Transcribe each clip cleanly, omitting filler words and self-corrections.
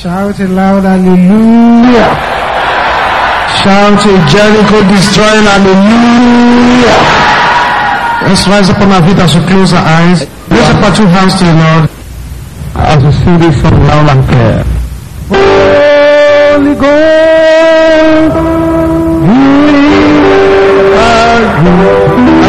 Shout it loud, hallelujah. Shout it, Jericho destroying, hallelujah. Let's rise up on our feet as we close our eyes. Lift up our two hands to the Lord as we sing this song loud and clear. Holy Ghost, you are good.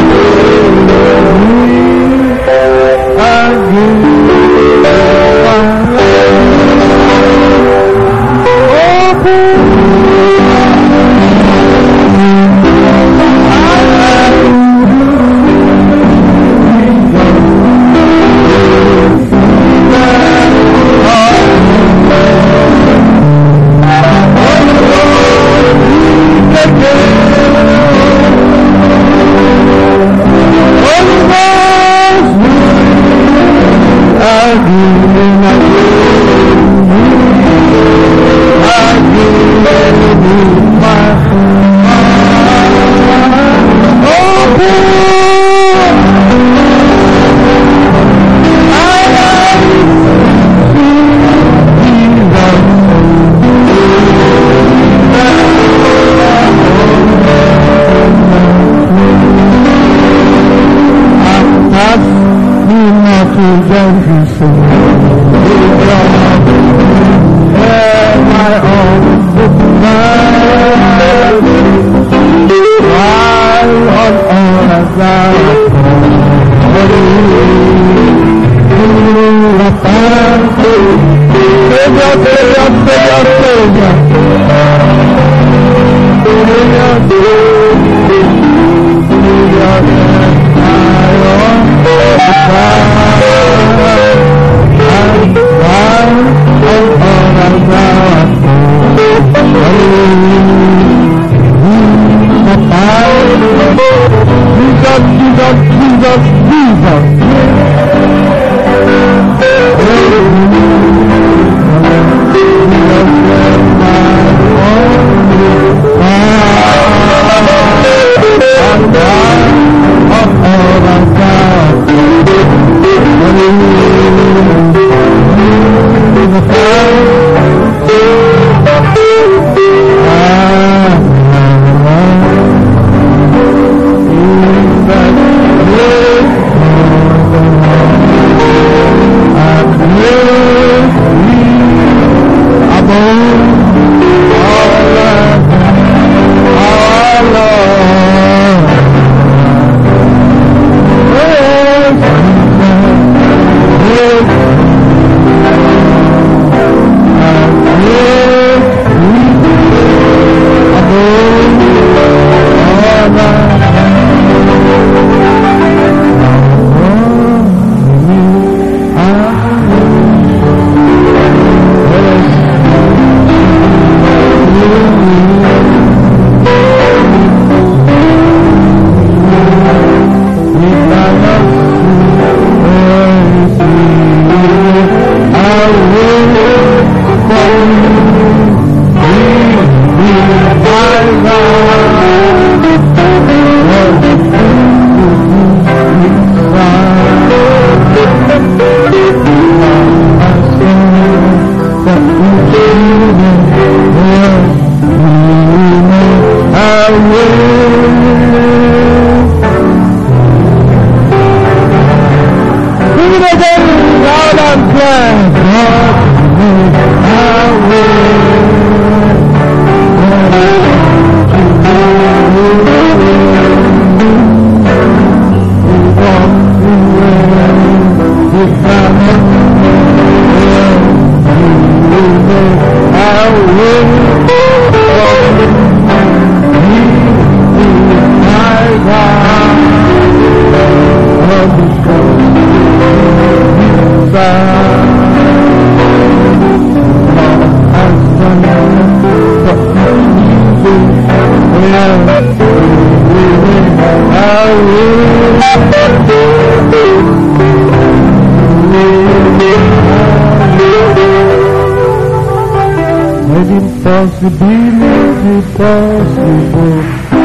Impossibility possible.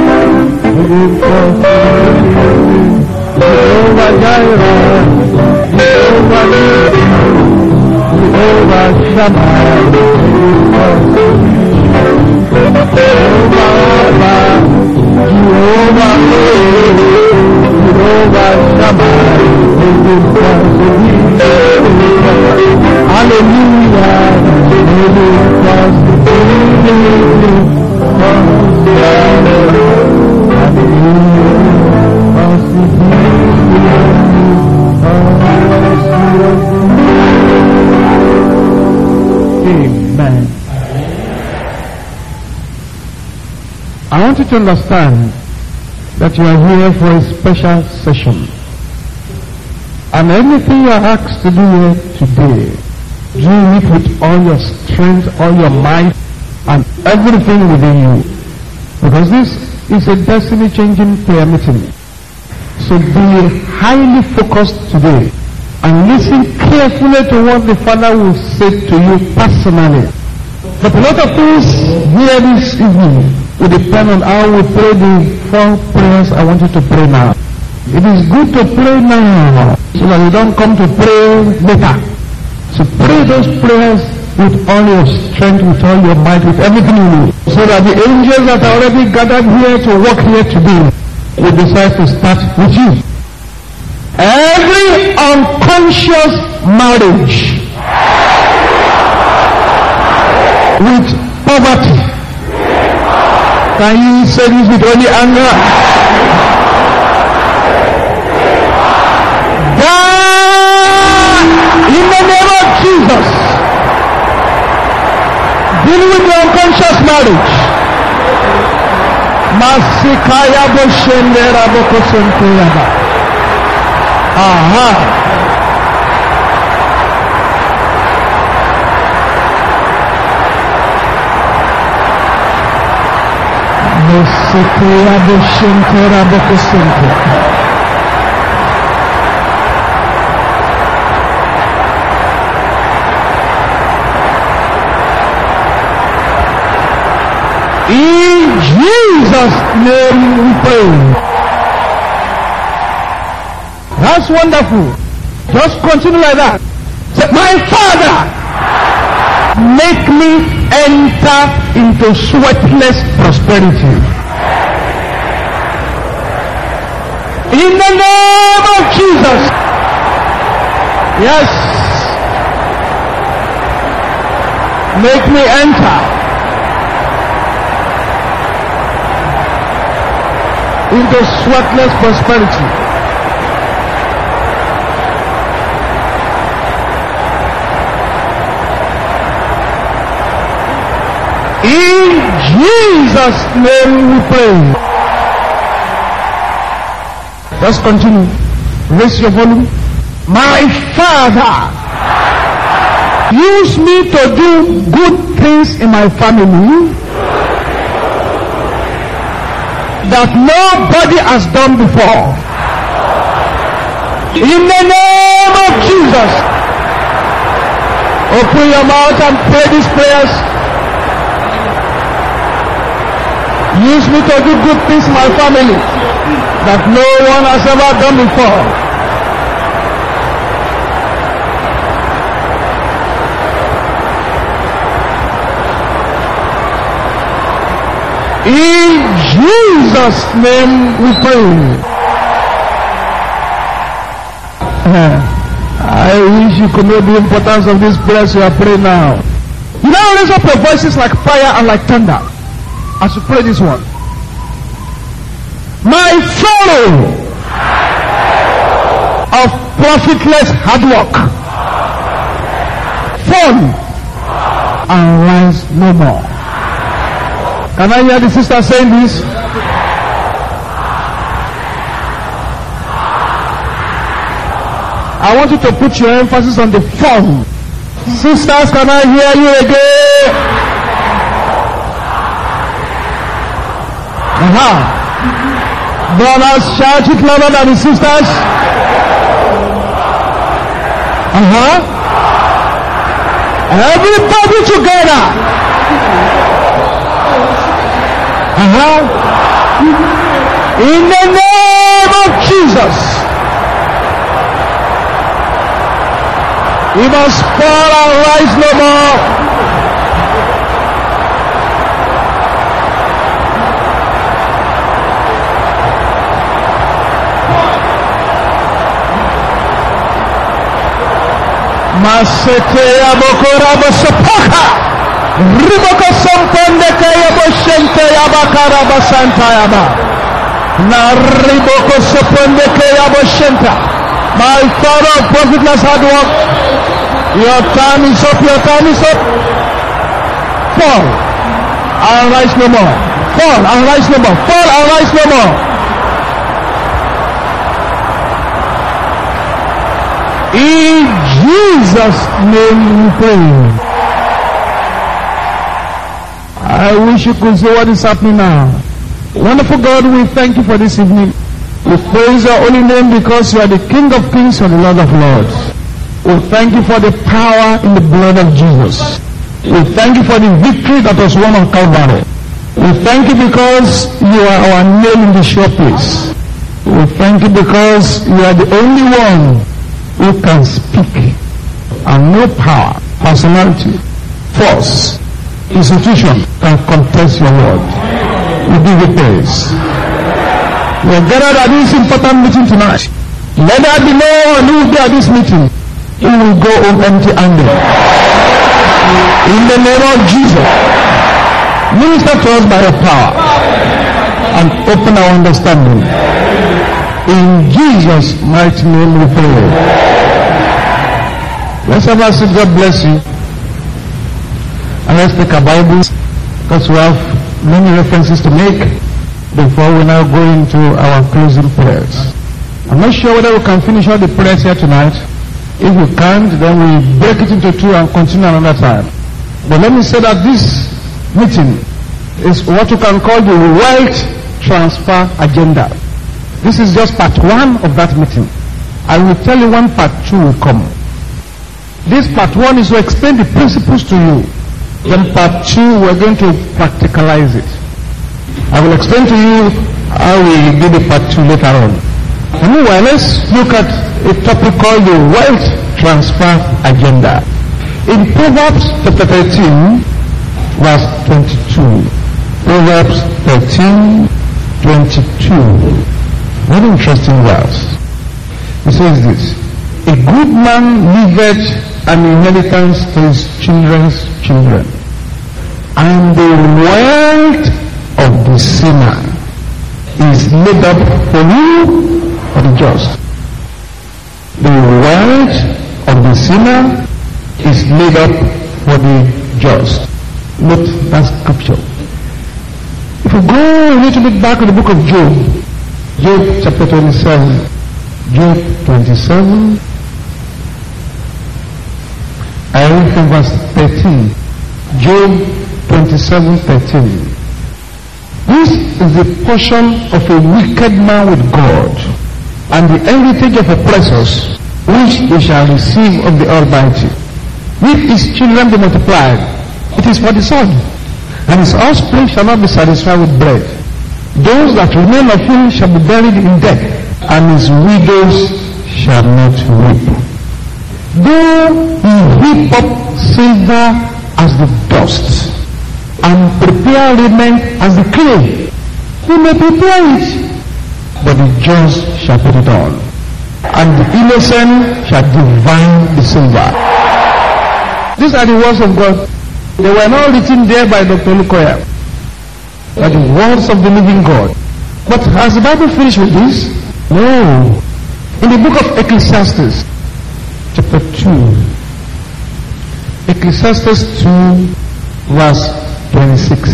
Jehovah Jireh, Jehovah Shammah. Amen. I want you to understand that you are here for a special session. And anything you are asked to do here today, do it with all your strength, all your might, and everything within you. Because this is a destiny-changing prayer meeting. So be highly focused today and listen carefully to what the Father will say to you personally. But a lot of things here this evening will depend on how we pray the 4 prayers I want you to pray now. It is good to pray now so that you don't come to pray later. So pray those prayers with all your strength, with all your might, with everything you know, so that the angels that are already gathered here to work here today will decide to start with you. Every unconscious marriage with poverty, can you say this with only anger? Die in the name of Jesus. Deal with the unconscious marriage. Masikaya boshendera bokosenteyaba. Aha. Masikaya boshendera bokosenteyaba. In Jesus' name we pray. That's wonderful. Just continue like that. Say, my Father, make me enter into sweatless prosperity. In the name of Jesus. Yes. Make me enter into sweatless prosperity. In Jesus' name we pray. Let's continue. Raise your volume. My Father, use me to do good things in my family that nobody has done before. In the name of Jesus. Open your mouth and pray these prayers. Use me to do good things in my family that no one has ever done before. In Jesus' name we pray. I wish you could know the importance of this prayer you are praying now. You now raise up your voices like fire and like thunder as you pray this one. My sorrow of profitless hard work fall and rise no more. Can I hear the sister saying this? I want you to put your emphasis on the form. Sisters, can I hear you again? Brothers, shout it louder than the sisters. Everybody together. In the name of Jesus. We must fall and rise no more. Maseteya bokora bosopaka. Riboko sompondeke ya boshente ya bakara basanta ya ba. Na riboko sompondeke ya boshenta. My father of profitless hard work. Your time is up, your time is up. Fall and rise no more. Fall and rise no more. Fall and rise no more. In Jesus' name we pray. I wish you could see what is happening now. Wonderful God, we thank you for this evening. We praise your holy name because you are the King of kings and the Lord of lords. We thank you for the power in the blood of Jesus. We thank you for the victory that was won on Calvary. We thank you because you are our nail in the sure place. We thank you because you are the only one who can speak, and no power, personality, force, institution can contest your word. We give you praise. We are gathered at this important meeting tonight. Let there be no one who will be at this meeting who will go home empty-handed. In the name of Jesus, minister to us by your power and open our understanding. In Jesus' mighty name we pray. Let's have a seat. God bless you. And let's take our Bibles because we have many references to make before we now go into our closing prayers. I'm not sure whether we can finish all the prayers here tonight. If we can't, then we break it into two and continue another time. But let me say that this meeting is what you can call the wealth transfer agenda. This is just part one of that meeting. I will tell you when part two will come. This part one is to explain the principles to you. Then part two, we're going to practicalize it. I will explain to you how we do the part two later on. Anyway, let's look at a topic called the wealth transfer agenda. In Proverbs chapter 13, verse 22. Proverbs 13, 22. Very interesting verse. It says this: a good man leaveth an inheritance to his children's children, and the wealth of the sinner is laid up for who? For the just. The wealth of the sinner is laid up for the just. Note that scripture. If we go a little bit back to the book of Job, Job chapter 27, Job 27, I read from verse 13. Job 27:13. This is the portion of a wicked man with God, and the heritage of oppressors, which they shall receive of the Almighty. If his children be multiplied, it is for the sword, and his offspring shall not be satisfied with bread. Those that remain of him shall be buried in death, and his widows shall not weep. Though he heap up silver as the dust, and prepare raiment as the clay, he may prepare it, but the just shall put it on, and the innocent shall divide the silver. These are the words of God. They were not written there by Dr. Lukoya, but the words of the living God. But has the Bible finished with this? No. In the book of Ecclesiastes, chapter 2, Ecclesiastes 2, verse 26.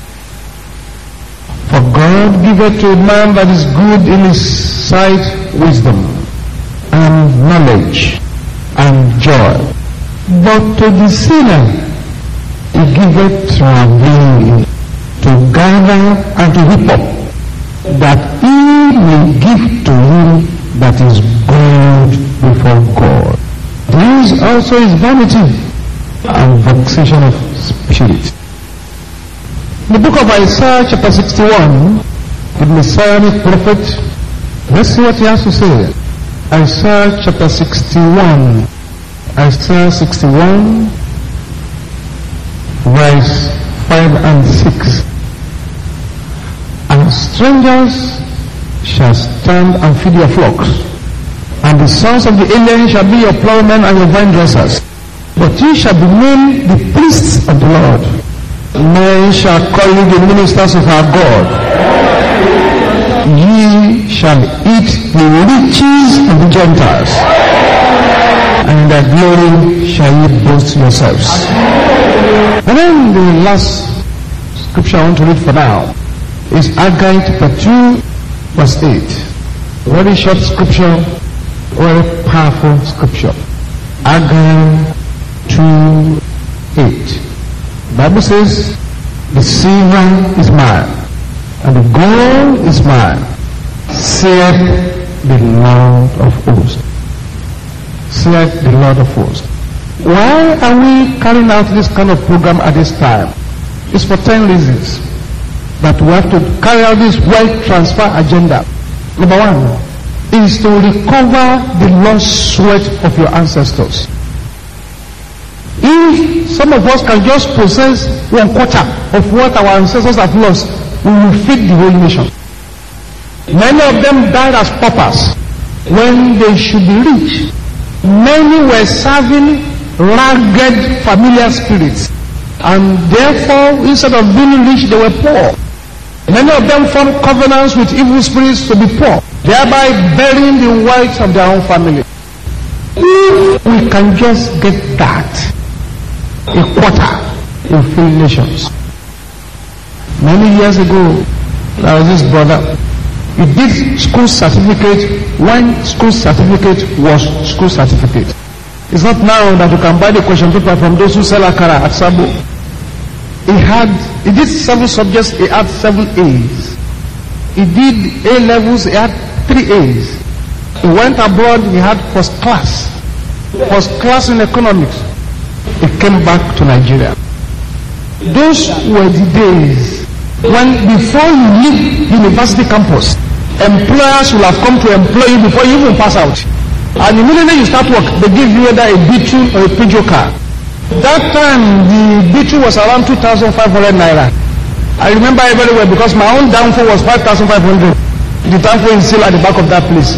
For God giveth to a man that is good in his sight wisdom, and knowledge, and joy. But to the sinner he giveth travail, to gather and to heap up, that he may give to him that is good before God. This also is vanity and vexation of spirit. In the book of Isaiah chapter 61, the Messianic prophet, let's see what he has to say. Isaiah chapter 61. Isaiah 61, verse 5 and 6. And strangers shall stand and feed your flocks, And the sons of the alien shall be your plowmen and your vine dressers. But ye shall be named the priests of the Lord. Men shall call you the ministers of our God. Ye shall eat the riches of the Gentiles, and in their glory shall ye boast yourselves. And then the last scripture I want to read for now is Haggai chapter 2 verse 8. Very short scripture, very powerful scripture. Haggai 2:8. The Bible says, the silver is mine, and the gold is mine, saith the Lord of hosts. Saith the Lord of hosts. Why are we carrying out this kind of program at this time? It's for 10 reasons that we have to carry out this wealth transfer agenda. Number 1 is to recover the lost sweat of your ancestors. If some of us can just possess 1/4 of what our ancestors have lost, we will feed the whole nation. Many of them died as paupers when they should be rich. Many were serving ragged familiar spirits, and therefore instead of being rich they were poor. Many of them formed covenants with evil spirits to be poor, thereby burying the wealth of their own family. If we can just get that, 1/4 will fill nations. Many years ago, there was this brother. He did school certificate when school certificate was school certificate. It's not now that you can buy the question paper from those who sell akara at Sabo. He did 7 subjects, he had 7 A's. He did A levels, he had 3 A's. He went abroad, he had first class in economics. He came back to Nigeria. Those were the days when before you leave university campus, employers will have come to employ you before you even pass out. And immediately you start work, they give you either a Beetle or a Peugeot car. That time the Beetle was around 2,500 naira. I remember it very well because my own downfall was 5,500. The downfall is still at the back of that place.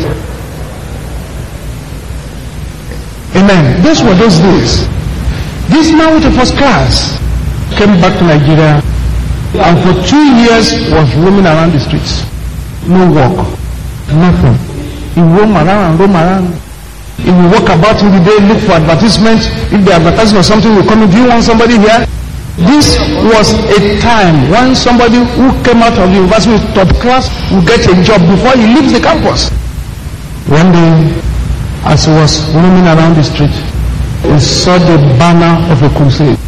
Amen. Those were those days. This man with a first class came back to Nigeria and for 2 years was roaming around the streets. No work, nothing. He roam around. He will walk about in the day, look for advertisements. If they advertise for something, will come in. Do you want somebody here? This was a time when somebody who came out of the university with top class will get a job before he leaves the campus. One day, as he was roaming around the street, he saw the banner of a crusade.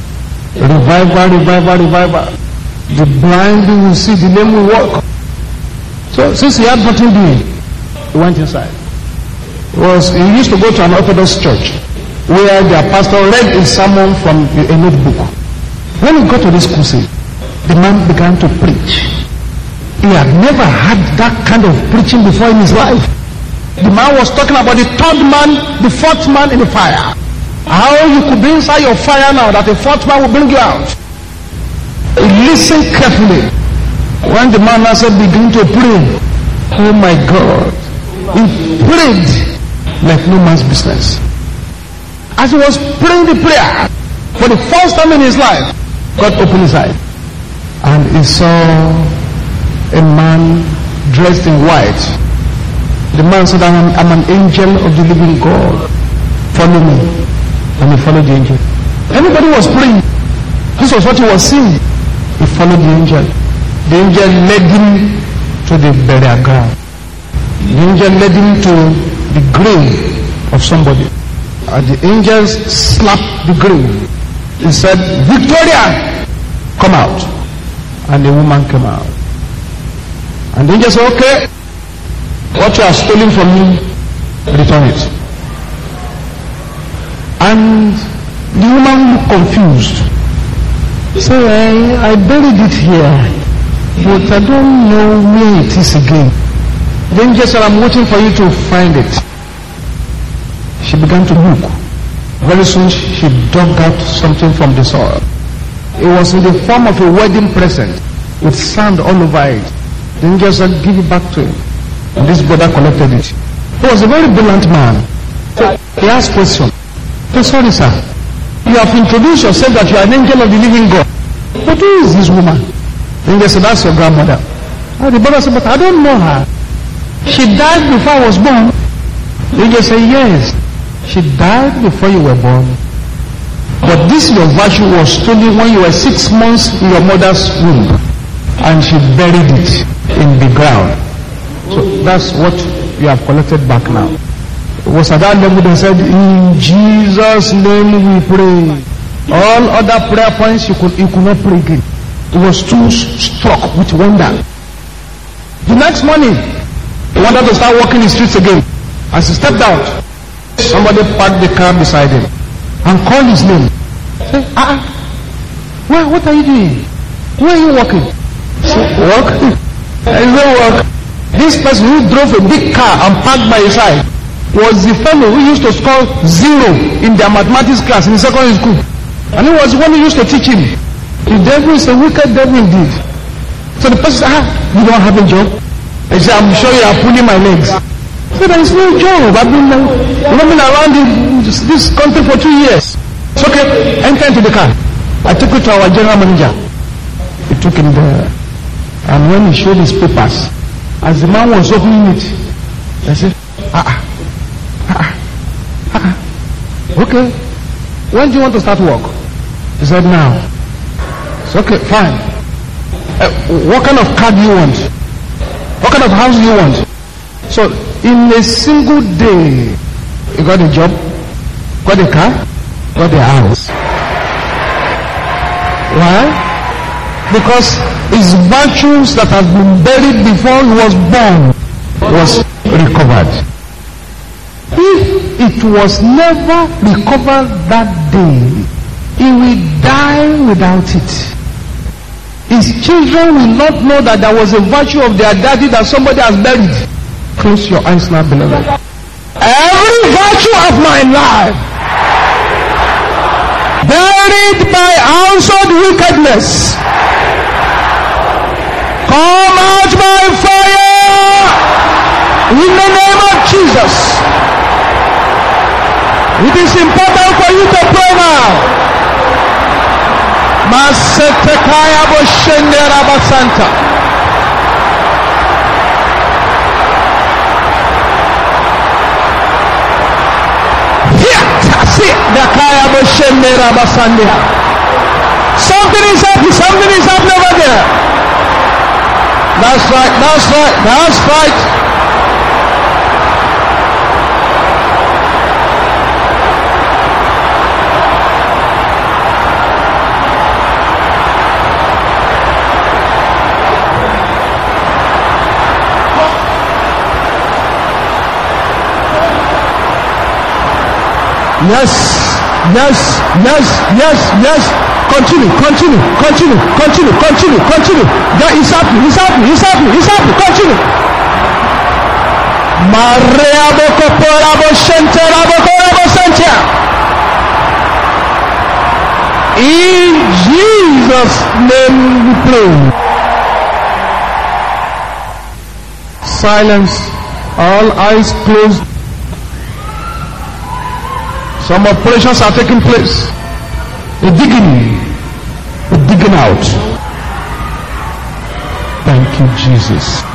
Revival. The blind will see, the lame will walk. So since he had nothing doing, he went inside. He used to go to an Orthodox church where their pastor read a sermon from a notebook. When he got to this crusade, the man began to preach. He had never had that kind of preaching before in his life. The man was talking about the 3rd man, the 4th man in the fire. How you could be inside your fire now that the 4th man will bring you out. He listened carefully. When the man now said, begin to pray. Oh my God. He prayed like no man's business. As he was praying the prayer, for the first time in his life, God opened his eyes. And he saw a man dressed in white. The man said, I'm an angel of the living God. Follow me. And he followed the angel. Everybody was praying. This was what he was seeing. He followed the angel. The angel led him to the burial ground. The angel led him to the grave of somebody. And the angels slapped the grave. He said, Victoria, come out. And the woman came out. And the angel said, okay, what you have stolen from me, return it. And the woman looked confused. So I buried it here, but I don't know where it is again. The angel said, I'm waiting for you to find it. She began to look. Very soon she dug out something from the soil. It was in the form of a wedding present with sand all over it. The angel said, give it back to him. And this brother collected it. He was a very brilliant man. He asked question. Sorry, sir. You have introduced yourself that you are an angel of the living God. But who is this woman? Then they said, that's your grandmother. And the brother said, but I don't know her. She died before I was born. Then they said, yes. She died before you were born. But this your virtue was stolen when you were 6 months in your mother's womb. And she buried it in the ground. So that's what you have collected back now. It was at that level they said, in Jesus' name we pray. All other prayer points you could not pray again. He was too struck with wonder. The next morning, he wanted to start walking the streets again. As he stepped out, somebody parked the car beside him and called his name. Say, what are you doing? Where are you walking? Say, walk? I said, walk. This person who drove a big car and parked by his side was the fellow who used to score 0 in their mathematics class in secondary school. And he was the one who used to teach him. The devil is a wicked devil indeed. So the person said, you don't have a job? I said, I'm sure you are pulling my legs. So there is no job. I've been roaming around this country for 2 years. It's okay, enter into the car. I took it to our general manager. He took him there. And when he showed his papers, as the man was opening it, I said, okay, when do you want to start work? He said, now. It's okay, fine. What kind of car do you want? What kind of house do you want? So, in a single day, you got a job, got a car, got a house. Why? Because his virtues that have been buried before he was born was recovered. If it was never recovered that day, he will die without it. His children will not know that there was a virtue of their daddy that somebody has buried. Close your eyes now, beloved. Every virtue of my life buried by household wickedness, come out by fire in the name of Jesus. It is important for you to pray now. Masetekaya boshendera basanta. Something is happening over there. That's right. Yes. Continue. That is happening. Continue. Maria boko porabo shentera boko sentia. In Jesus' name we pray. Silence. All eyes closed. Some operations are taking place. They're digging out. Thank you, Jesus.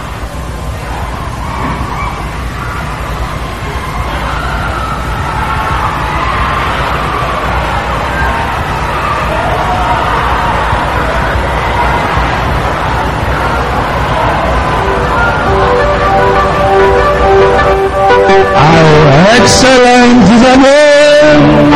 How excellent is the name.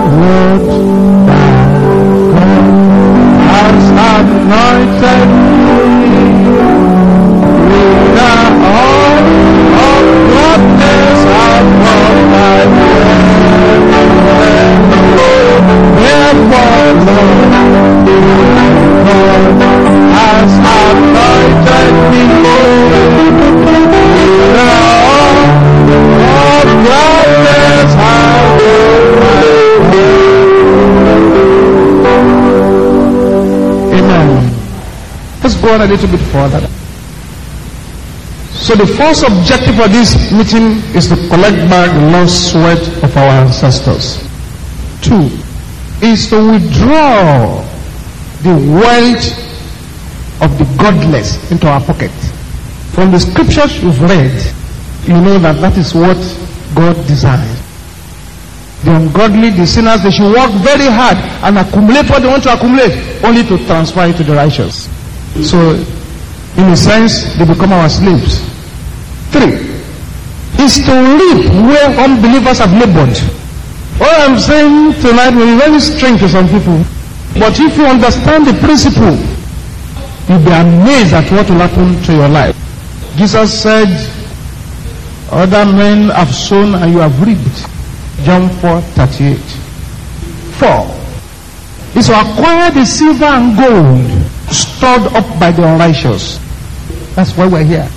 what has anointed me with the oil of gladness upon my head. Therefore, Lord, God has anointed me with the oil of gladness upon my head. Amen. Let's go on a little bit further. So the first objective of this meeting is to collect back the lost sweat of our ancestors. 2 is to withdraw the wealth of the godless into our pocket. From the scriptures you've read, you know that that is what God desires. The ungodly, the sinners, they should work very hard and accumulate what they want to accumulate, only to transfer it to the righteous. So, in a sense, they become our slaves. 3 is to reap where unbelievers have labored. What I'm saying tonight will be very strange to some people. But if you understand the principle, you'll be amazed at what will happen to your life. Jesus said, other men have sown and you have reaped. John 4:38. 4 is to acquire the silver and gold stored up by the unrighteous. That's why we're here.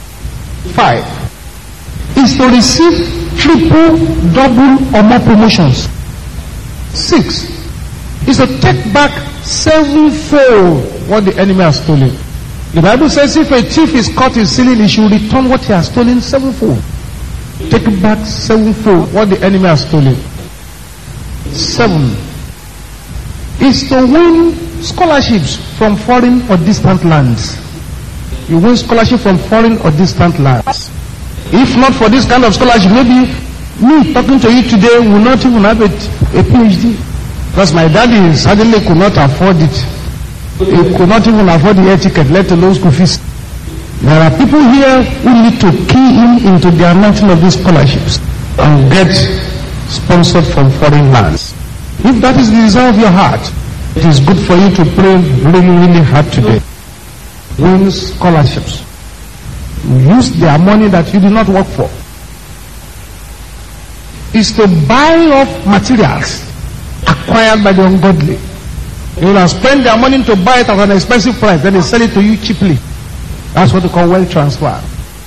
5 is to receive triple, double, or more promotions. 6 is to take back sevenfold what the enemy has stolen. The Bible says if a thief is caught in stealing, he should return what he has stolen sevenfold. Take back sevenfold what the enemy has stolen. 7 is to win scholarships from foreign or distant lands. You win scholarship from foreign or distant lands. If not for this kind of scholarship, maybe me talking to you today will not even have a PhD. Because my daddy suddenly could not afford it. He could not even afford the air ticket, let alone school fees. There are people here who need to key in into the anointing of these scholarships and get sponsored from foreign lands. If that is the desire of your heart, it is good for you to pray really, really hard today. Win scholarships. Use their money that you did not work for. Is to buy off materials acquired by the ungodly. You will spend their money to buy it at an expensive price, then they sell it to you cheaply. That's what they call wealth transfer.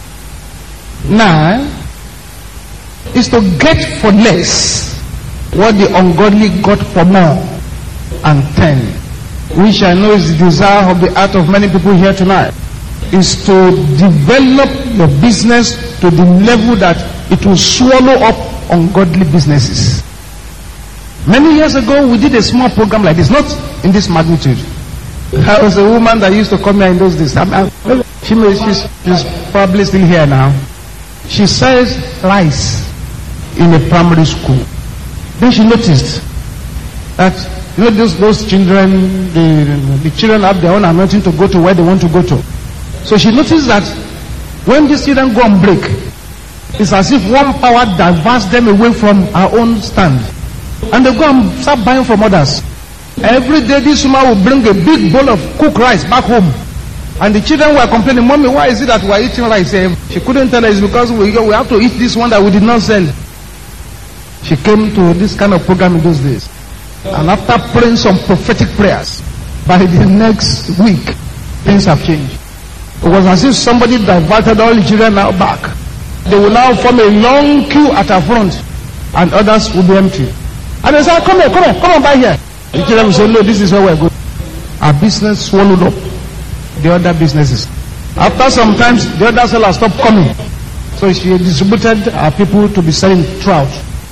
9 is to get for less what the ungodly got for more. And 10, which I know is the desire of the heart of many people here tonight, is to develop your business to the level that it will swallow up ungodly businesses. Many years ago, we did a small program like this, not in this magnitude. There was a woman that used to come here in those days. She's probably still here now. She sells rice in a primary school. Then she noticed that, you know, those children, the children have their own anointing to go to where they want to go to. So she noticed that when these children go on break, it's as if one power diverts them away from our own stand. And they go and start buying from others. Every day this woman will bring a big bowl of cooked rice back home. And the children were complaining, Mommy, why is it that we are eating rice? She couldn't tell her it's because we have to eat this one that we did not sell. She came to this kind of program in those days. And after praying some prophetic prayers, by the next week, things have changed. It was as if somebody diverted all the children now back. They will now form a long queue at our front, and others will be empty. And they say, come on, buy here. The children will say, no, this is where we're going. Our business swallowed up the other businesses. After some time, the other sellers stopped coming. So she distributed our people to be selling trout.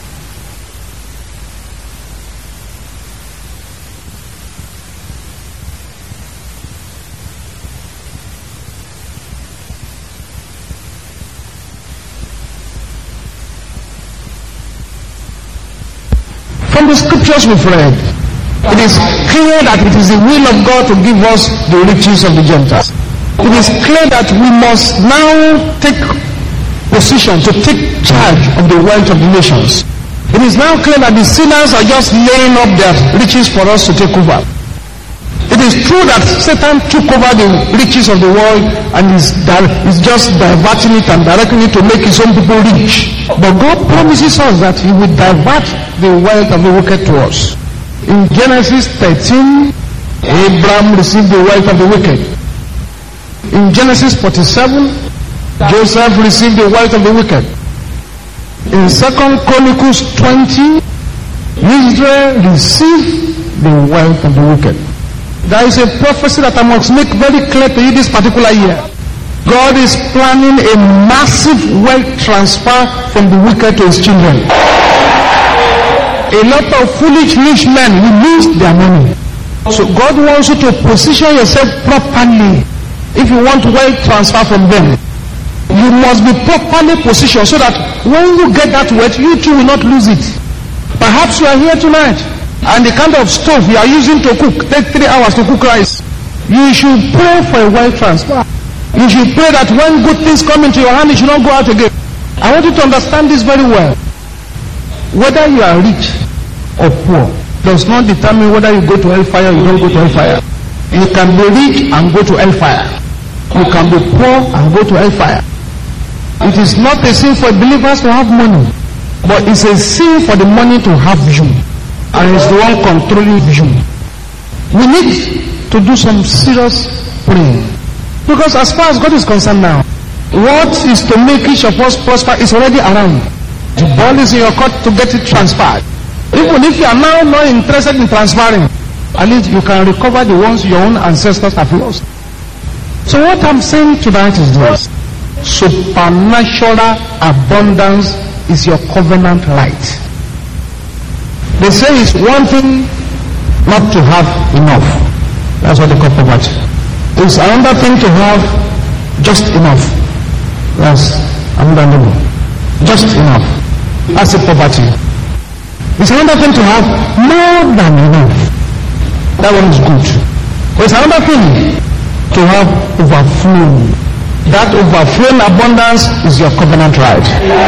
From the scriptures we've read, it is clear that it is the will of God to give us the riches of the Gentiles. It is clear that we must now take position to take charge of the wealth of the nations. It is now clear that the sinners are just laying up their riches for us to take over. It is true that Satan took over the riches of the world and is just diverting it and directing it to make his own people rich. But God promises us that he will divert the wealth of the wicked to us. In Genesis 13, Abraham received the wealth of the wicked. In Genesis 47, Joseph received the wealth of the wicked. In 2 Chronicles 20, Israel received the wealth of the wicked. There is a prophecy that I must make very clear to you this particular year. God is planning a massive wealth transfer from the wicked to his children. A lot of foolish rich men will lose their money. So God wants you to position yourself properly. If you want wealth transfer from them, you must be properly positioned so that when you get that wealth, you too will not lose it. Perhaps you are here tonight, and the kind of stove you are using to cook take 3 hours to cook rice. You should pray for a wealth transfer. You should pray that when good things come into your hand, it should not go out again. I want you to understand this very well. Whether you are rich or poor does not determine whether you go to hellfire or you don't go to hellfire. You can be rich and go to hellfire. You can be poor and go to hellfire. It is not a sin for believers to have money, but it's a sin for the money to have you. And it's the one controlling you. We need to do some serious praying. Because as far as God is concerned now, what is to make each of us prosper is already around. The ball is in your court to get it transferred. Even if you are now not interested in transferring, at least you can recover the ones your own ancestors have lost. So what I'm saying tonight is this. Supernatural abundance is your covenant right. They say it's one thing not to have enough. That's what they call poverty. It's another thing to have just enough. That's another level. Just enough. That's a poverty. It's another thing to have more than enough. That one is good. But it's another thing to have overflow. That overflowing abundance is your covenant right.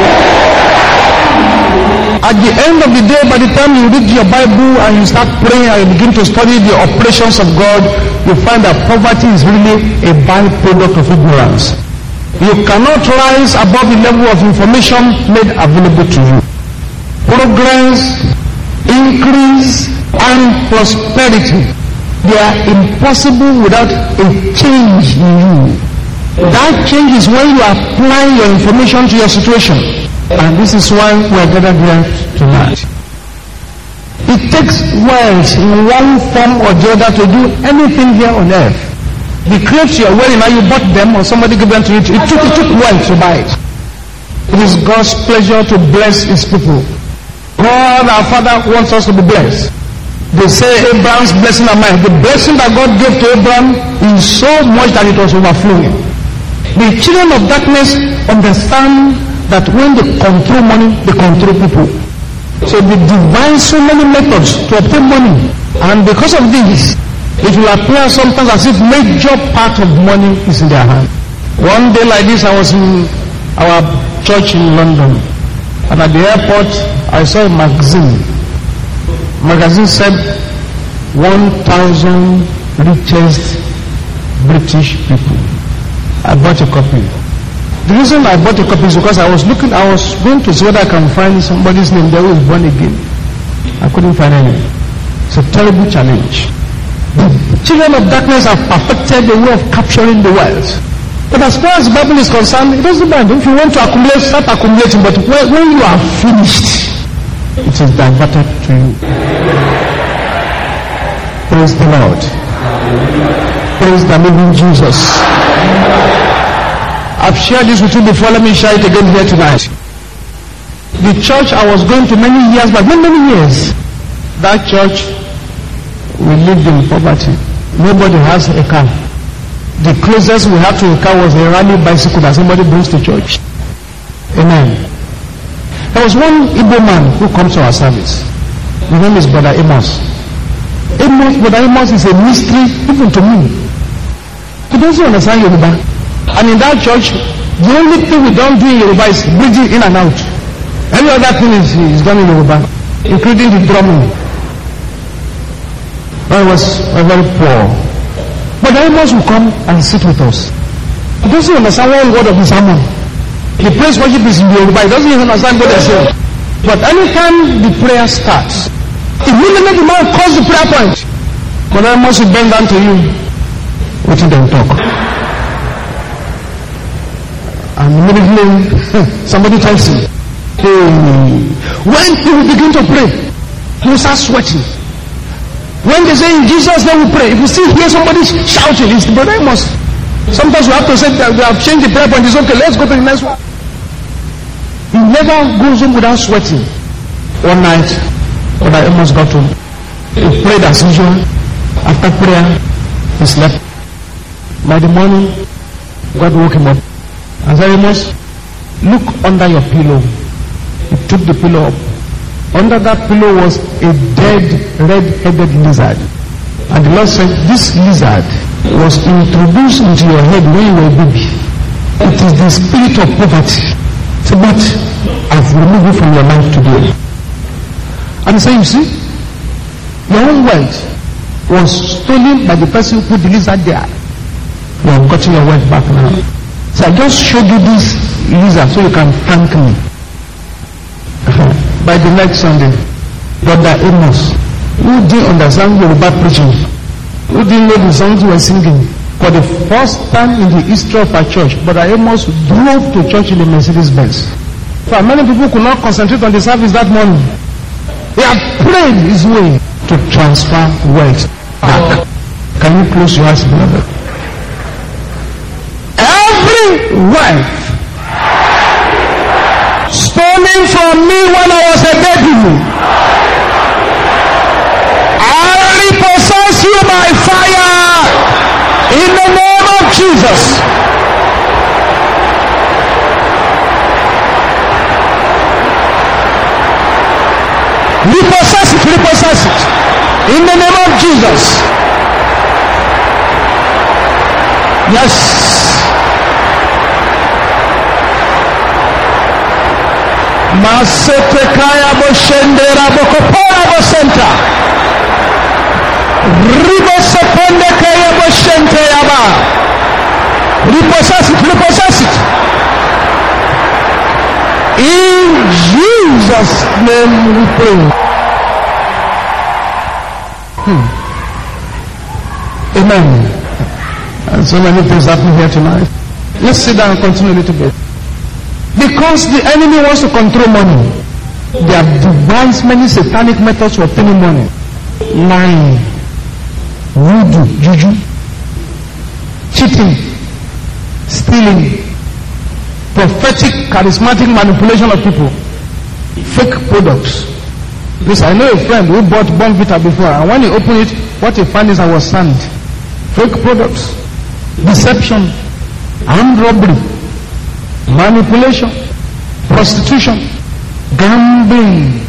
At the end of the day, by the time you read your Bible and you start praying and you begin to study the operations of God, you find that poverty is really a byproduct of ignorance. You cannot rise above the level of information made available to you. Progress, increase, and prosperity, they are impossible without a change in you. That change is when you apply your information to your situation. And this is why we are gathered here tonight. It takes wealth in one form or the other to do anything here on earth. The clothes you are wearing now, you bought them or somebody gave them to you. It took wealth to buy it. It is God's pleasure to bless his people. God our Father wants us to be blessed. They say Abraham's blessing and mine. The blessing that God gave to Abraham is so much that it was overflowing. The children of darkness understand that when they control money, they control people. So they devise so many methods to obtain money. And because of this, it will appear sometimes as if major part of money is in their hand. One day like this, I was in our church in London. And at the airport, I saw a magazine. Magazine said 1,000 richest British people. I bought a copy. The reason I bought a copy is because I was going to see whether I can find somebody's name there who is born again. I couldn't find any. It's a terrible challenge. The children of darkness have perfected the way of capturing the wealth. But as far as the Bible is concerned, it doesn't matter. If you want to accumulate, start accumulating. But when you are finished, it is diverted to you. Praise the Lord. Praise the living Jesus. I've shared this with you before. Let me share it again here tonight. The church I was going to many years back, many years, that church, we lived in poverty. Nobody has a car. The closest we had to a car was a rally bicycle that somebody brings to church. Amen. There was one Igbo man who comes to our service. His name is Brother Amos. Brother Amos is a mystery even to me. He doesn't understand Yoruba. And in that church, the only thing we don't do in Yoruba is bridging in and out. Every other thing is done in Yoruba, including the drumming. I was very poor. But Amos will come and sit with us. He doesn't understand one word of the sermon. The praise worship is in Yoruba. He doesn't even understand what they say. But anytime the prayer starts, immediately the man calls the prayer point. But Amos will bend down to you. What you don't talk. And immediately somebody tells him, when he will begin to pray, he will start sweating. When they say in Jesus' name we pray, if you still hear somebody shouting, it's Brother Amos. Sometimes we have to say that we have changed the prayer point. It's okay, let's go to the next one. He never goes home without sweating. One night, Brother Amos got home. He prayed as usual. After prayer, he slept. By the morning, God woke him up and said, Amos, look under your pillow. He took the pillow up. Under that pillow was a dead, red-headed lizard. And the Lord said, this lizard was introduced into your head when you were a baby. It is the spirit of poverty. So, but I've removed it from your life today. And he said, you see, your own wealth was stolen by the person who put the lizard there. You have gotten your wealth back now. So I just showed you this lizard so you can thank me. By the next Sunday, Brother Amos, who didn't understand Yoruba preaching, who didn't know the songs we were singing, for the first time in the history of our church, Brother Amos drove to church in a Mercedes-Benz. For many people could not concentrate on the service that morning. He had prayed his way to transfer wealth back. Can you close your eyes, beloved? Every wealth stolen from me when I was a baby, I repossess you by fire in the name of Jesus. Repossess it in the name of Jesus. Yes. Masete kaya boshendera bokopora bosenta. Ribo sepende kaya boshente yaba. Repossess it. In Jesus' name we pray. Amen. And so many things happen here tonight. Let's sit down and continue a little bit. Because the enemy wants to control money, they have devised many satanic methods for obtaining money. Lying, voodoo, juju, cheating, stealing, prophetic, charismatic manipulation of people, fake products. This, I know a friend who bought Bonvita before, and when he opened it, what he found is I was sand. Fake products, deception, armed robbery, manipulation, prostitution, gambling,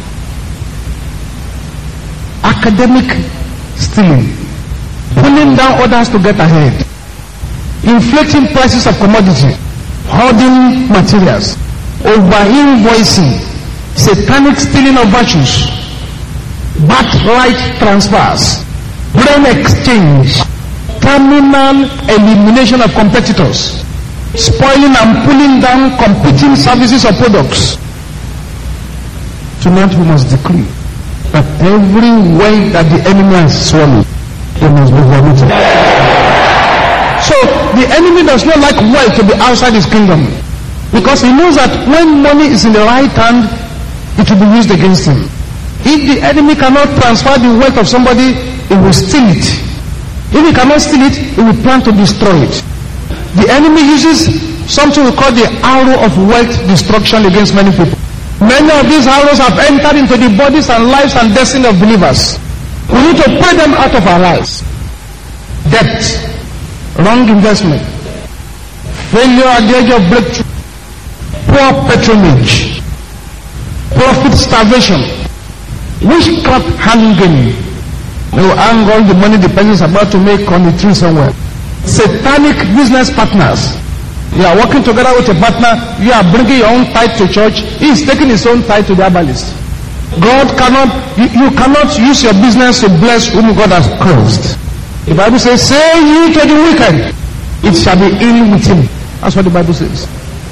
academic stealing, pulling down others to get ahead, inflating prices of commodity, hoarding materials, over-invoicing, satanic stealing of virtues, birthright transfers, brain exchange, terminal elimination of competitors, spoiling and pulling down competing services or products. Tonight we must decree that every way that the enemy has swallowed, it must be vomited. So the enemy does not like wealth to be outside his kingdom, because he knows that when money is in the right hand, it will be used against him. If the enemy cannot transfer the wealth of somebody, he will steal it. If he cannot steal it, he will plan to destroy it. The enemy uses something we call the arrow of wealth destruction against many people. Many of these arrows have entered into the bodies and lives and destiny of believers. We need to put them out of our lives. Debt, wrong investment, failure at the edge of breakthrough, poor patronage, profit starvation, witchcraft hanging. They will hang all the money the person is about to make on the tree somewhere. Satanic business partners, You are working together with a partner. You are bringing your own tithe to church. He is taking his own tithe to the herbalist. God cannot, you cannot use your business to bless whom God has closed. The Bible says, say ye to the wicked, it shall be ill with him. That's what the Bible says.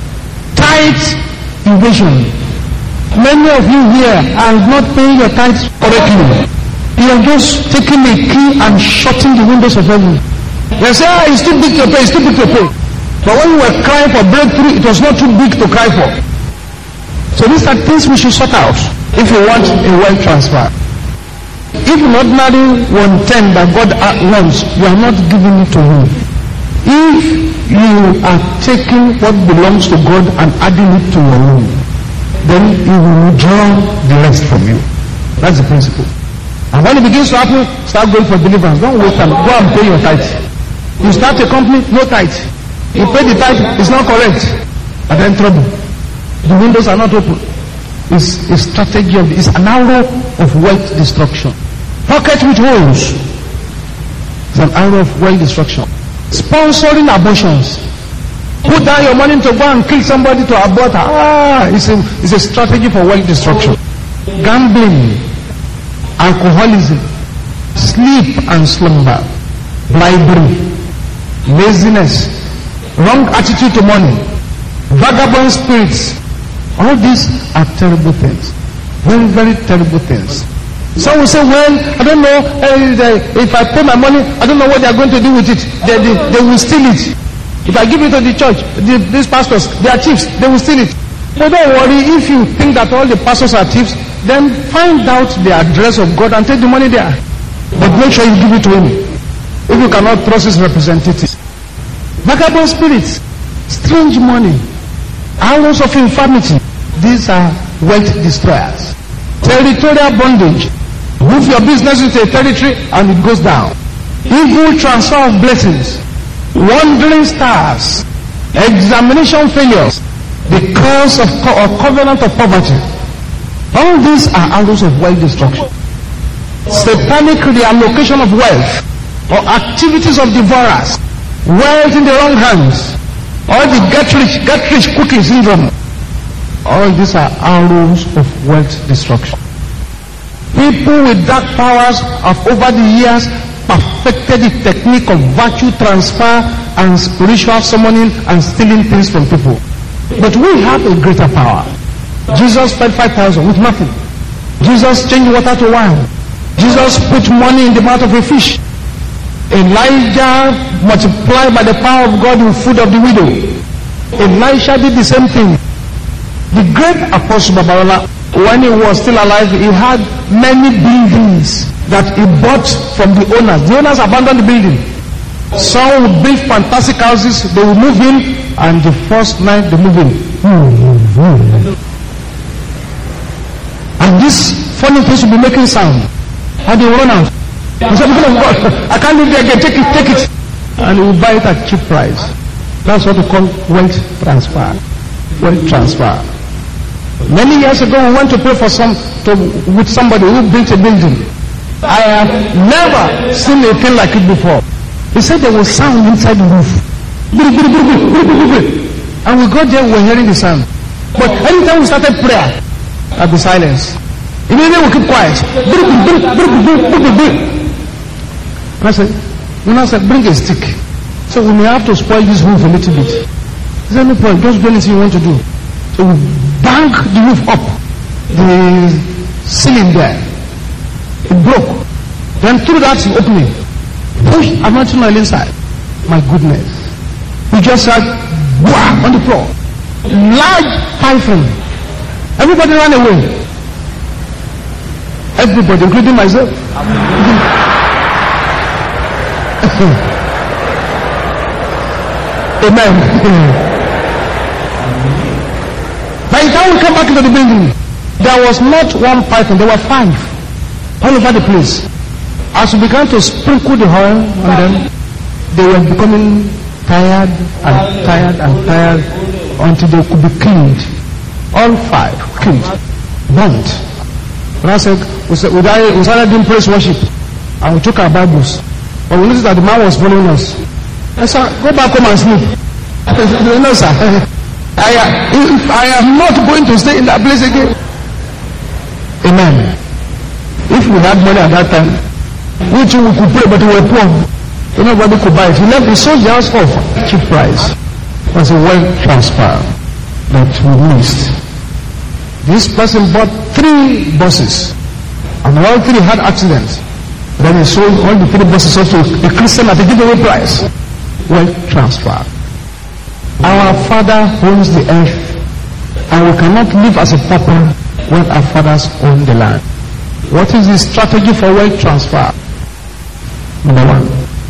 Tithe evasion. Many of you here are not paying your tithes correctly. You are just taking a key and shutting the windows of heaven. They say, it's too big to pay, it's too big to pay. But when you were crying for breakthrough, it was not too big to cry for. So these are things we should sort out if you want a wealth transfer. If an ordinary 110 that God wants, you are not giving it to him. If you are taking what belongs to God and adding it to your own, then he will withdraw the rest from you. That's the principle. And when it begins to happen, start going for deliverance. Don't wait time. Go and pay your tithe. You start a company, no tithe. You pay the tithe, it's not correct. And then trouble. The windows are not open. It's a strategy of, it's an arrow of wealth destruction. Pocket with holes. It's an arrow of wealth destruction. Sponsoring abortions. Put down your money to go and kill somebody to abort her. It's a strategy for wealth destruction. Gambling, alcoholism, sleep and slumber, bribery, laziness, wrong attitude to money, vagabond spirits. All these are terrible things. Very, very terrible things. Some will say, well, I don't know, if I pay my money, I don't know what they are going to do with it. They will steal it. If I give it to the church, these pastors, they are thieves, they will steal it. But don't worry, if you think that all the pastors are thieves, then find out the address of God and take the money there. But make sure you give it to him. If you cannot trust his representatives. Vagabond spirits, strange money, arrows of infirmity. These are wealth destroyers. Territorial bondage. Move your business into a territory and it goes down. Evil transfer of blessings. Wandering stars. Examination failures. The curse of covenant of poverty. All these are arrows of wealth destruction. Satanic reallocation of wealth or activities of devourers. Wealth in the wrong hands. Or the get rich quickly syndrome. All these are arrows of wealth destruction. People with dark powers have over the years perfected the technique of virtue transfer and spiritual summoning and stealing things from people. But we have a greater power. Jesus fed 5,000 with nothing. Jesus changed water to wine. Jesus put money in the mouth of a fish. Elijah multiplied by the power of God the food of the widow. Elisha did the same thing. The great Apostle Babalola, when he was still alive, he had many buildings that he bought from the owners. The owners abandoned the building. Some would build fantastic houses, they would move in, and the first night they move in. And this funny place will be making sound. And they will run out. He said, I can't live there again, take it. And he will buy it at cheap price. That's what we call wealth transfer. Wealth transfer. Many years ago, we went to pray with somebody who built a building. I have never seen a thing like it before. He said there was sound inside the roof. And we got there, we were hearing the sound. But anytime we started prayer, there'd be silence. Immediately we keep quiet. And I said, bring a stick. So we may have to spoil this roof a little bit. He said, no problem, just do anything you want to do. So we bang the roof up. The ceiling there. It broke. Then through that opening, push anointing oil inside. My goodness. We just had wham on the floor. Large python. Everybody ran away. Everybody, including myself. Amen. By the time we come back into the building, there was not one python, there were 5 all over the place. As we began to sprinkle the oil on them, they were becoming tired until they could be cleaned. All 5 killed, burnt. And I said, we started doing praise worship, and we took our Bibles. But we noticed that the man was following us. I said, go back home and sleep. No, sir. I am not going to stay in that place again. Amen. If we had money at that time, we too could pray, but we were poor. So nobody could buy it. He left. He sold the house off cheap price. It was a wealth transfer that we missed. This person bought 3 buses, and all 3 had accidents. Then he sold all the 3 buses also to a Christian at a giveaway price. Wealth transfer. Our Father owns the earth, and we cannot live as a pauper when our fathers own the land. What is the strategy for wealth transfer? Number 1.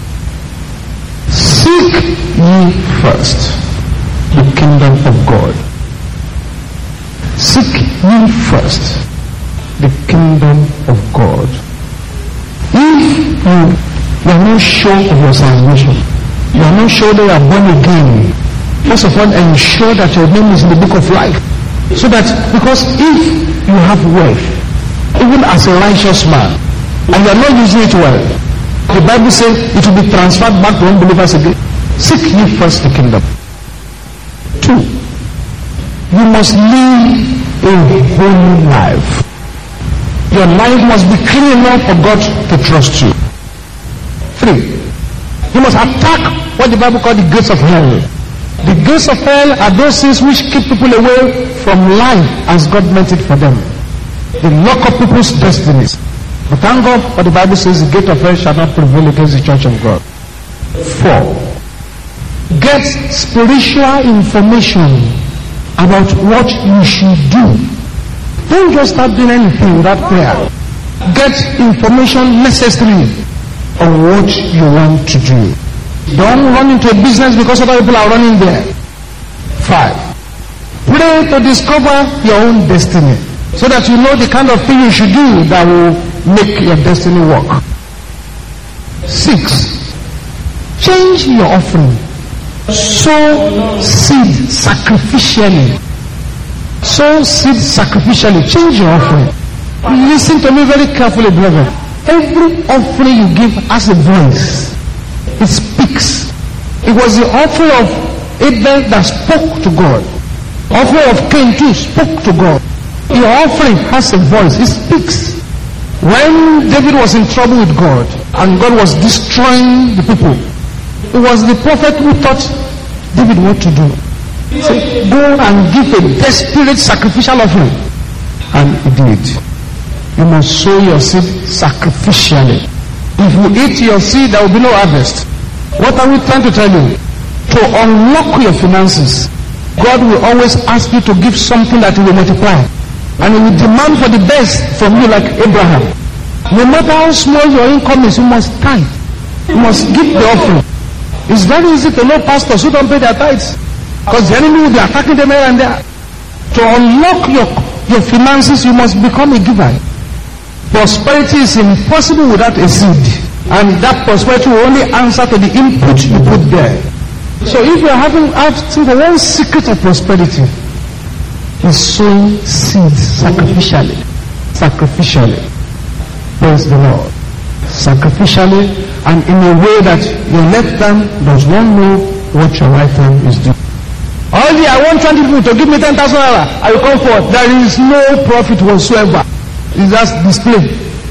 Seek ye first the kingdom of God. Seek ye first the kingdom of God. If you are not sure of your salvation, you are not sure that you are born again, first of all, ensure that your name is in the book of life. So that, because if you have wealth, even as a righteous man, and you are not using it well, the Bible says it will be transferred back to unbelievers again. Seek ye first the kingdom. 2, you must live a holy life. Your life must be clean enough for God to trust you. 3, you must attack what the Bible calls the gates of hell. The gates of hell are those things which keep people away from life as God meant it for them. They lock up people's destinies. But thank God, what the Bible says, the gate of hell shall not prevail against the church of God. 4, get spiritual information about what you should do. Don't just start doing anything without prayer. Get information necessary on what you want to do. Don't run into a business because other people are running there. 5, pray to discover your own destiny, so that you know the kind of thing you should do that will make your destiny work. 6, change your offering. Sow seed sacrificially. Sow seed sacrificially. Change your offering. Listen to me very carefully, brother. Every offering you give has a voice. It speaks. It was the offering of Abel that spoke to God. Offering of Cain too spoke to God. Your offering has a voice. It speaks. When David was in trouble with God and God was destroying the people, it was the prophet who taught David what to do. He said, go and give a desperate sacrificial offering. And he did. You must sow your seed sacrificially. If you eat your seed, there will be no harvest. What are we trying to tell you? To unlock your finances, God will always ask you to give something that will multiply. And he will demand for the best from you, like Abraham. No matter how small your income is, you must tithe. You must give the offering. It's very easy to know pastors who don't pay their tithes, because the enemy will be attacking them here and there. To unlock your finances, you must become a giver. Prosperity is impossible without a seed, and that prosperity will only answer to the input you put there. So if you are asking for one secret of prosperity, is sowing seeds sacrificially. Sacrificially. Praise the Lord. Sacrificially, and in a way that your left hand does not know what your right hand is doing. Only I want 20 people to give me 10,000 naira. I will come forward. There is no profit whatsoever. It's just display.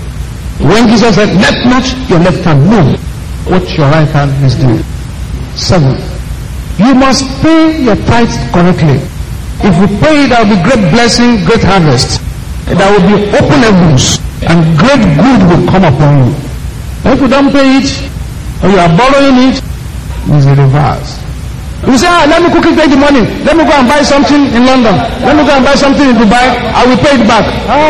When Jesus said, let not your left hand know what your right hand is doing. 7, you must pay your tithes correctly. If you pay, there will be great blessing, great harvest. There will be open heavens, and great good will come upon you. If you don't pay it, or you are borrowing it, it's a reverse. You say, let me quickly pay the money. Let me go and buy something in London. Let me go and buy something in Dubai. I will pay it back.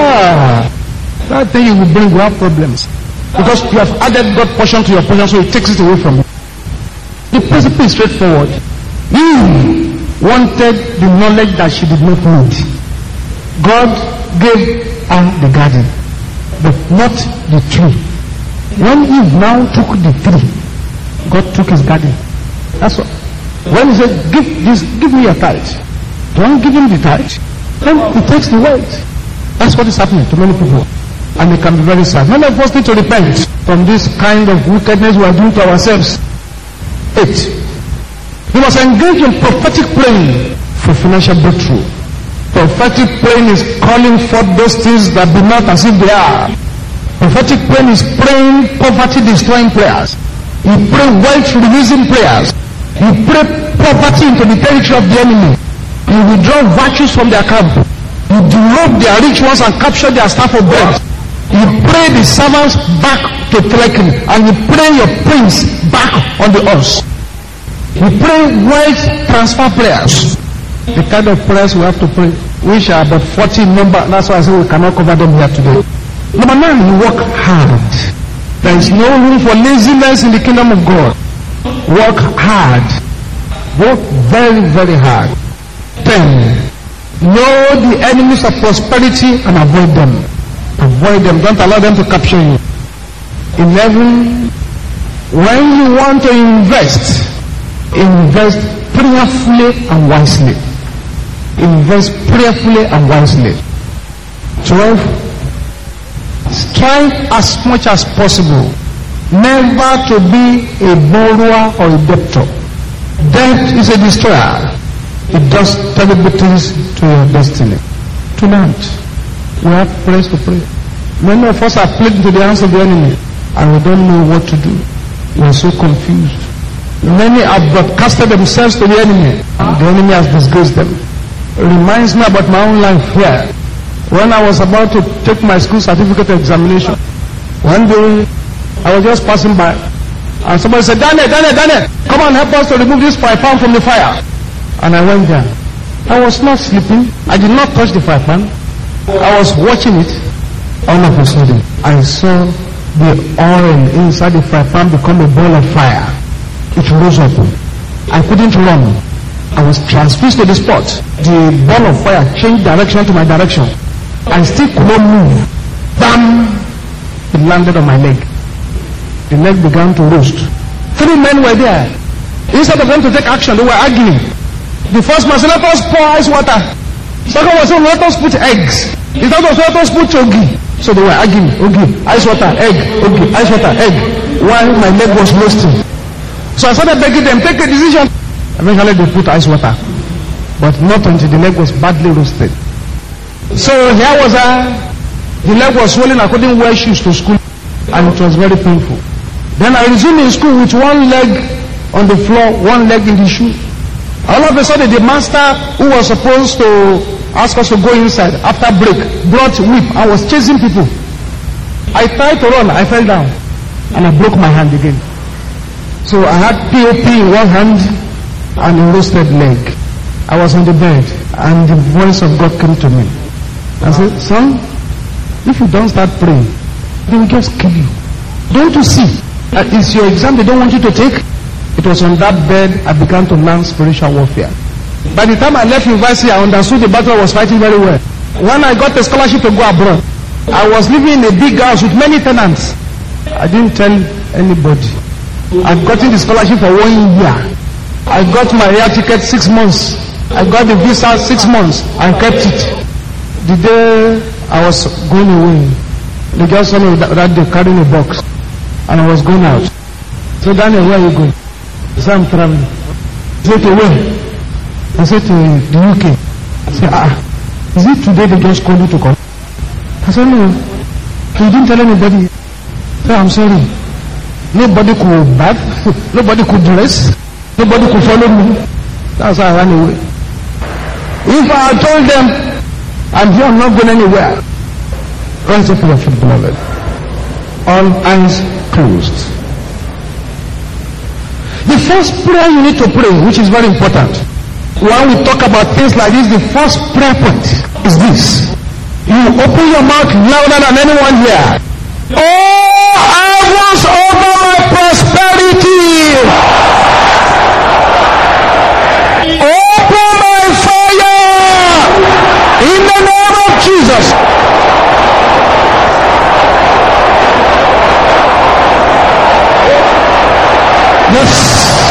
That thing will bring you have problems. Because you have added God's portion to your portion, so it takes it away from you. The principle is straightforward. Eve wanted the knowledge that she did not need. God gave her the garden, but not the tree. When Eve now took the tree, God took his garden. That's what. When he said, give me your tithe, don't give him the tithe, then he takes the weight. That's what is happening to many people. And it can be very sad. None of us need to repent from this kind of wickedness we are doing to ourselves. 8. You must engage in prophetic praying for financial breakthrough. Prophetic praying is calling forth those things that be not as if they are. Prophetic praying is praying poverty-destroying prayers. You pray wealth-releasing prayers. You pray poverty into the territory of the enemy. You withdraw virtues from their camp. You derobe their rich ones and capture their staff of bread. You pray the servants back to Telekin, and you pray your prince back on the horse. You pray wealth transfer prayers. The kind of prayers we have to pray, which are about 40 in number. That's why I say we cannot cover them here today. Number 9, you work hard. There is no room for laziness in the kingdom of God. Work hard. Work very, very hard. 10. Know the enemies of prosperity and avoid them. Avoid them. Don't allow them to capture you. 11. When you want to invest prayerfully and wisely. Invest prayerfully and wisely. 12. Strive as much as possible never to be a borrower or a debtor. Debt is a destroyer. It does terrible things to your destiny. Tonight, we have prayers to pray. Many of us are played into the hands of the enemy, and we don't know what to do. We are so confused. Many have broadcasted themselves to the enemy, and the enemy has disgraced them. It reminds me about my own life here. When I was about to take my school certificate examination, one day I was just passing by, and somebody said, Daniel, come and help us to remove this fire pan from the fire. And I went there. I was not sleeping. I did not touch the fire pan. I was watching it. All of a sudden, I saw the oil inside the fire pan become a ball of fire. It rose up. I couldn't run. I was transfixed to the spot. The ball of fire changed direction to my direction. I still could not move. Bam! It landed on my leg. The leg began to roast. 3 men were there. Instead of them to take action, they were arguing. The first man said, let us pour ice water. Second one said, let us put eggs. The third one said, let us put ogi. So they were arguing. Ogi, ice water, egg. Ogi, ice water, egg. While my leg was roasting. So I started begging them, take a decision. Eventually they put ice water. But not until the leg was badly roasted. So here was the leg was swollen. I couldn't wear shoes to school. And it was very painful. Then I resumed in school with one leg on the floor, one leg in the shoe. All of a sudden the master who was supposed to ask us to go inside after break brought whip and was chasing people. I tried to run, I fell down and I broke my hand again. So I had POP in one hand and a roasted leg. I was on the bed and the voice of God came to me. I said, son, if you don't start praying, they will just kill you. Don't you see? It's your exam they don't want you to take. It was on that bed I began to learn spiritual warfare. By the time I left university, I understood the battle I was fighting very well. When I got a scholarship to go abroad, I was living in a big house with many tenants. I didn't tell anybody. I'd gotten the scholarship for 1 year. I got my air ticket 6 months. I got the visa 6 months and kept it. The day I was going away, they just saw me that day carrying a box. And I was going out. So Daniel, where are you going? I said, I'm traveling. He said, to where? I said, to the UK. I said, is it today they just called you to come? I said, no. You didn't tell anybody. I said, I'm sorry. Nobody could bath. Nobody could dress. Nobody could follow me. That's why I ran away. If I had told them, I'm here, I'm not going anywhere. Rise up your feet, beloved. All eyes closed. The first prayer you need to pray, which is very important, when we talk about things like this, the first prayer point is this. You open your mouth louder than anyone here. Oh, heavens over my prosperity. Open my fire in the name of Jesus. Yes.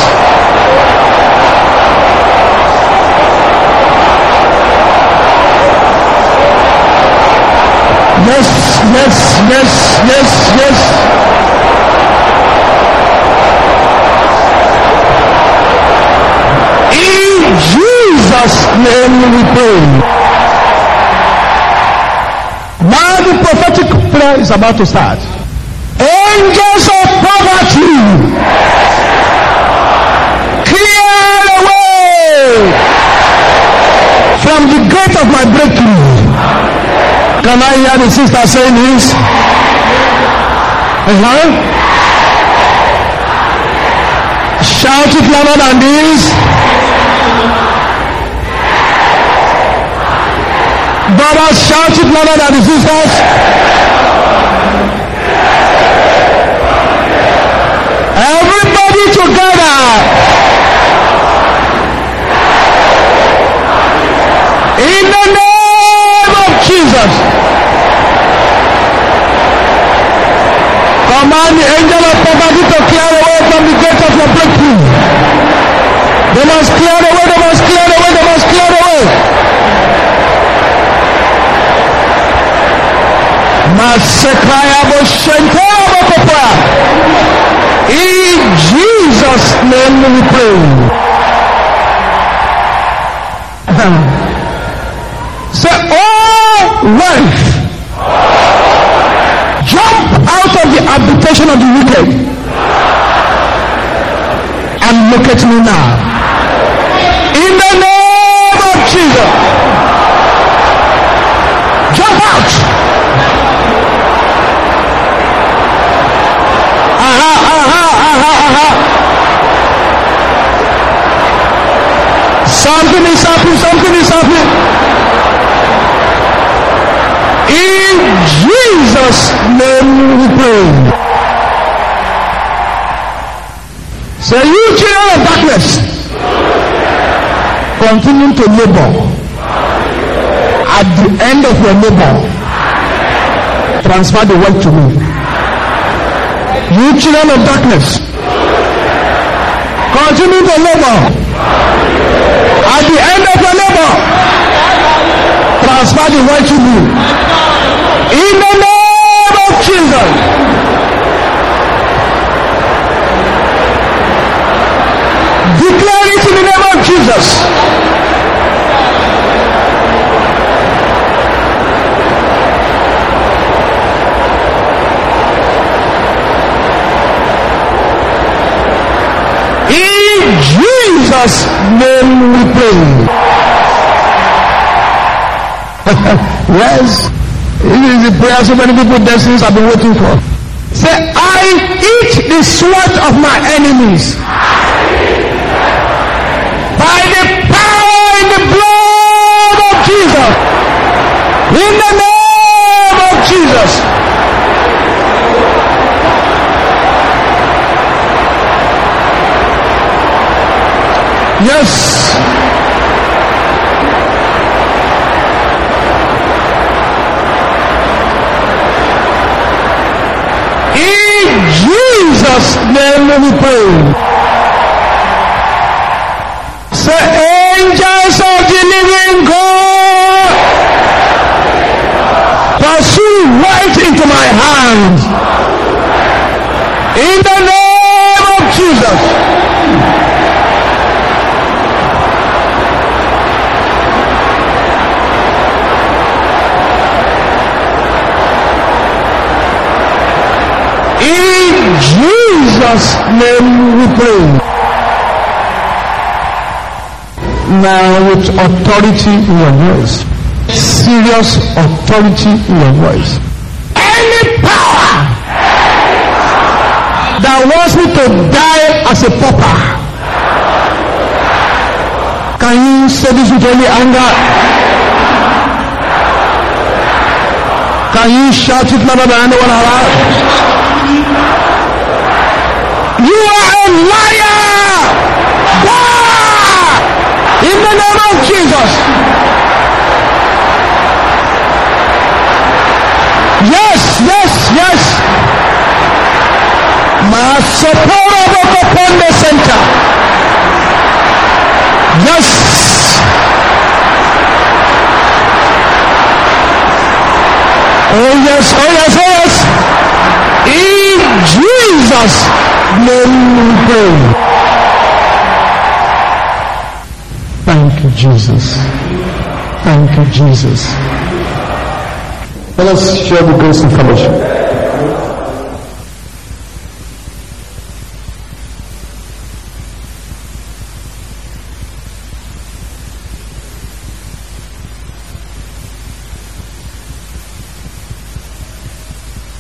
Yes. warfare is about to start. Angels of poverty, clear away from the gate of my breakthrough. Can I hear the sister saying this? Shout it louder than this. Brothers, shout it louder than the sisters. Everybody together. In the name of Jesus. Command the angel of poverty to clear away from the gate of your breakthrough. They must clear away, they must clear away, they must clear away. In Jesus' name we pray. Say, oh wealth, jump out of the habitation of the wicked and look at me now. In the name of Jesus, jump out. Something is happening, something is happening. In Jesus' name we pray. So you children of darkness, continue to labor. At the end of your labor, transfer the wealth to me. You children of darkness, continue to labor. At the end of your labor, transfer the wealth to me. In the name of Jesus. Declare it in the name of Jesus. In Jesus' name we pray. Yes, it is the prayer so many people destinies have been waiting for. Say, I eat the sweat of my enemies by the power in the blood of Jesus. In the name of Jesus. Yes. In Jesus' name we pray. Say, angels of the living God, pursue right into my hands. In the name of Jesus. In Jesus' name we pray. Now with authority in your voice. Serious authority in your voice. Any power that wants me to die as a pauper, can you say this with any anger? Can you shout it louder than anyone around? You are a liar! Die! In the name of Jesus. Yes, yes, yes. Masoporo Bokoponde Center. Yes. Oh yes, oh yes, oh yes. In Jesus' name we pray. Thank you, Jesus. Thank you, Jesus. Let us share the grace in fellowship.